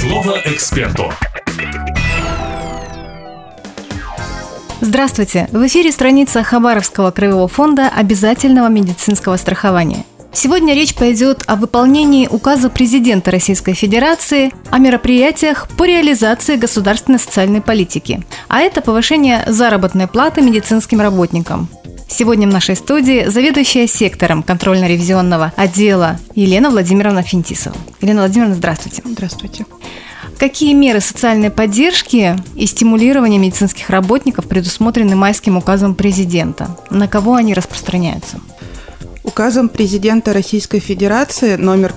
Слово эксперту. Здравствуйте! В эфире страница Хабаровского краевого фонда обязательного медицинского страхования. Сегодня речь пойдет о выполнении указа президента Российской Федерации о мероприятиях по реализации государственной социальной политики, а это повышение заработной платы медицинским работникам. Сегодня в нашей студии заведующая сектором контрольно-ревизионного отдела Елена Владимировна Финтисова. Елена Владимировна, здравствуйте. Здравствуйте. Какие меры социальной поддержки и стимулирования медицинских работников предусмотрены майским указом президента? На кого они распространяются? Указом президента Российской Федерации номер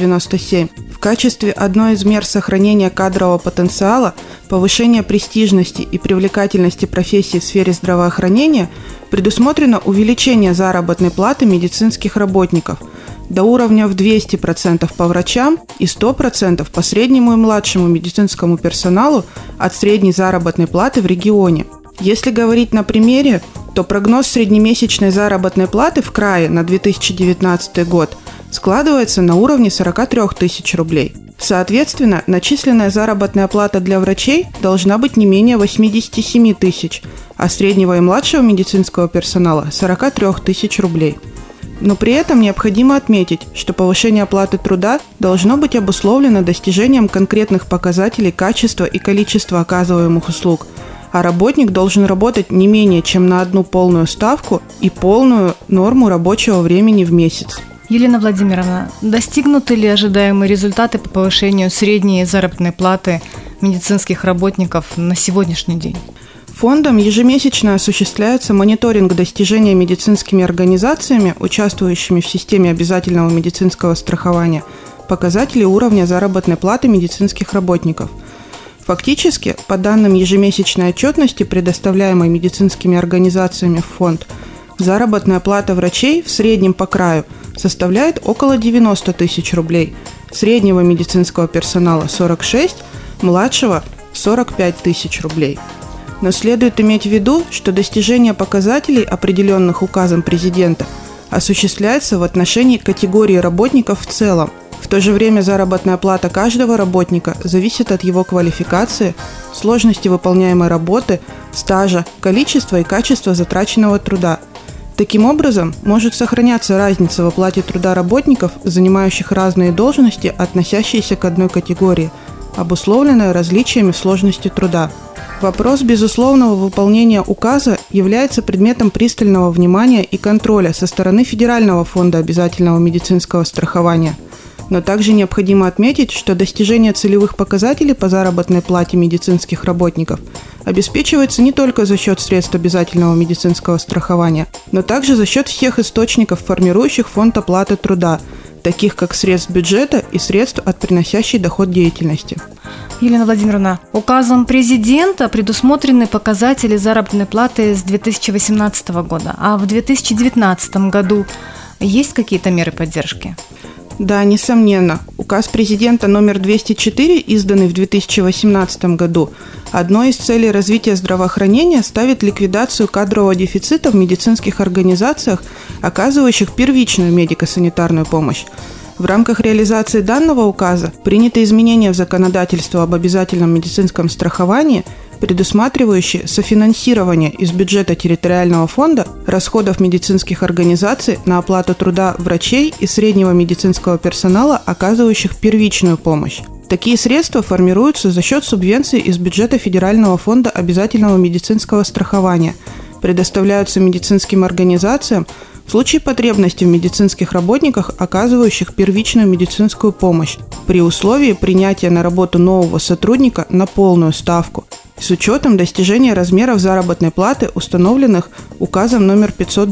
597 в качестве одной из мер сохранения кадрового потенциала, повышения престижности и привлекательности профессий в сфере здравоохранения предусмотрено увеличение заработной платы медицинских работников до уровня в 200% по врачам и 100% по среднему и младшему медицинскому персоналу от средней заработной платы в регионе. Если говорить на примере, то прогноз среднемесячной заработной платы в крае на 2019 год складывается на уровне 43 тысяч рублей. Соответственно, начисленная заработная плата для врачей должна быть не менее 87 тысяч, а среднего и младшего медицинского персонала – 43 тысяч рублей. Но при этом необходимо отметить, что повышение оплаты труда должно быть обусловлено достижением конкретных показателей качества и количества оказываемых услуг, а работник должен работать не менее чем на одну полную ставку и полную норму рабочего времени в месяц. Елена Владимировна, достигнуты ли ожидаемые результаты по повышению средней заработной платы медицинских работников на сегодняшний день? Фондом ежемесячно осуществляется мониторинг достижения медицинскими организациями, участвующими в системе обязательного медицинского страхования, показателей уровня заработной платы медицинских работников. Фактически, по данным ежемесячной отчетности, предоставляемой медицинскими организациями в фонд, заработная плата врачей в среднем по краю составляет около 90 тысяч рублей, среднего медицинского персонала – 46, младшего – 45 тысяч рублей. Но следует иметь в виду, что достижение показателей, определенных указом президента, осуществляется в отношении категории работников в целом. В то же время заработная плата каждого работника зависит от его квалификации, сложности выполняемой работы, стажа, количества и качества затраченного труда. Таким образом, может сохраняться разница в оплате труда работников, занимающих разные должности, относящиеся к одной категории, обусловленная различиями в сложности труда. Вопрос безусловного выполнения указа является предметом пристального внимания и контроля со стороны Федерального фонда обязательного медицинского страхования. Но также необходимо отметить, что достижение целевых показателей по заработной плате медицинских работников обеспечивается не только за счет средств обязательного медицинского страхования, но также за счет всех источников, формирующих фонд оплаты труда, таких как средств бюджета и средств от приносящей доход деятельности. Елена Владимировна, указом президента предусмотрены показатели заработной платы с 2018 года, а в 2019 году есть какие-то меры поддержки? Да, несомненно. Указ президента номер 204, изданный в 2018 году, одной из целей развития здравоохранения ставит ликвидацию кадрового дефицита в медицинских организациях, оказывающих первичную медико-санитарную помощь. В рамках реализации данного указа приняты изменения в законодательство об обязательном медицинском страховании, предусматривающие софинансирование из бюджета территориального фонда расходов медицинских организаций на оплату труда врачей и среднего медицинского персонала, оказывающих первичную помощь. Такие средства формируются за счет субвенций из бюджета Федерального фонда обязательного медицинского страхования, предоставляются медицинским организациям в случае потребности в медицинских работниках, оказывающих первичную медицинскую помощь, при условии принятия на работу нового сотрудника на полную ставку, с учетом достижения размеров заработной платы, установленных указом номер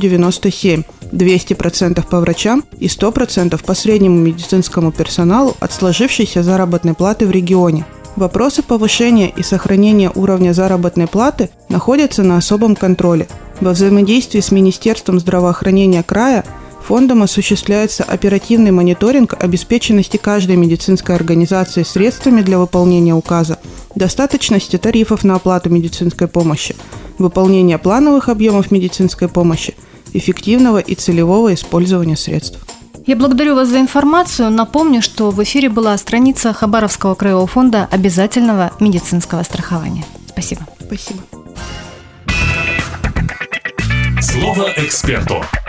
597, 200% по врачам и 100% по среднему медицинскому персоналу от сложившейся заработной платы в регионе. Вопросы повышения и сохранения уровня заработной платы находятся на особом контроле. Во взаимодействии с Министерством здравоохранения края фондом осуществляется оперативный мониторинг обеспеченности каждой медицинской организации средствами для выполнения указа, достаточности тарифов на оплату медицинской помощи, выполнения плановых объемов медицинской помощи, эффективного и целевого использования средств. Я благодарю вас за информацию. Напомню, что в эфире была страница Хабаровского краевого фонда обязательного медицинского страхования. Спасибо. Спасибо. Слово эксперту.